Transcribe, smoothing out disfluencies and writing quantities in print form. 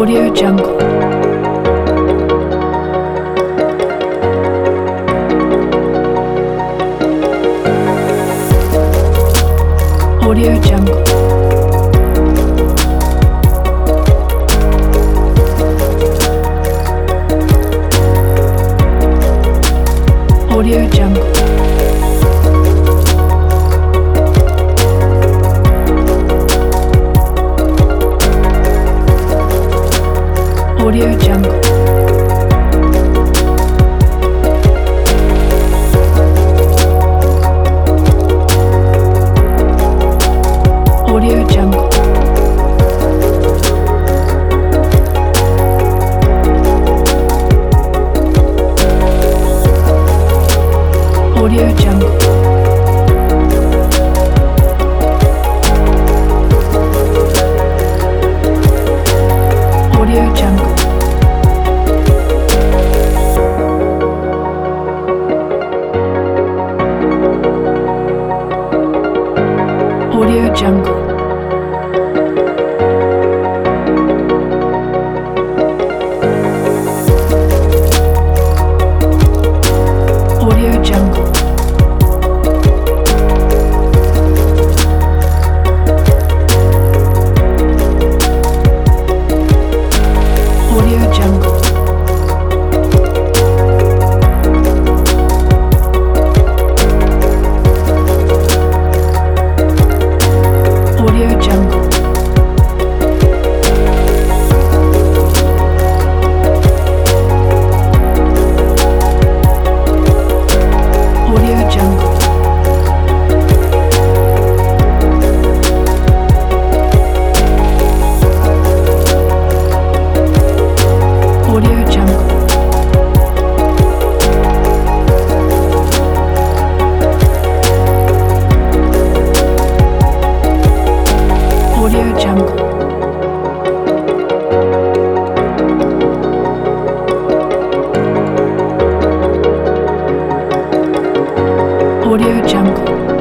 Audio Jungle. Audio Jungle. Audio Jungle. Audio Jungle. Audio Jungle. Audio Jungle. Audio Jungle. Audio Jungle. Audio Jungle. Audio Jungle. Audio Jungle. Audio Jungle. Audio Jungle. Audio Jungle. Audio Jungle.